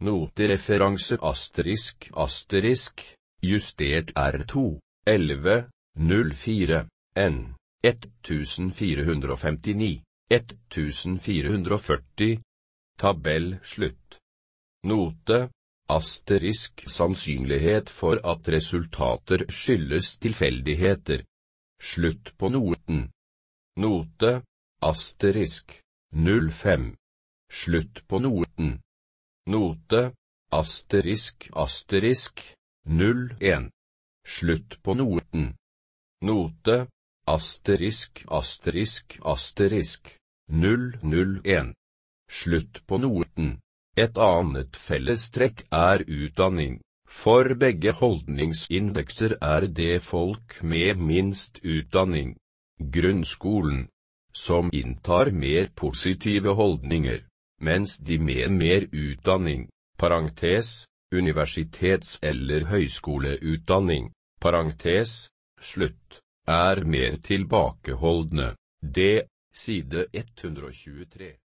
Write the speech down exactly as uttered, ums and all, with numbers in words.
Notereferanse asterisk asterisk, justert R to, elleve, null fire, N, fjorten femtini, fjorten førti, tabell slutt. Note, asterisk sannsynlighet for at resultater skyldes tilfeldigheter. Slutt på noten. Note, asterisk, null fem. Slutt på noten. Note, asterisk asterisk, null en. Slutt på noten. Note, asterisk asterisk asterisk, null null en. Slutt på noten. Et annet fellestrekk er utdanning. For begge holdningsindekser er det folk med minst utdanning, grunnskolen, som inntar mer positive holdninger, mens de med mer utdanning, parentes, universitets- eller høyskoleutdanning, parentes, slutt, er mer tilbakeholdne. D, side ett hundre tjuetre.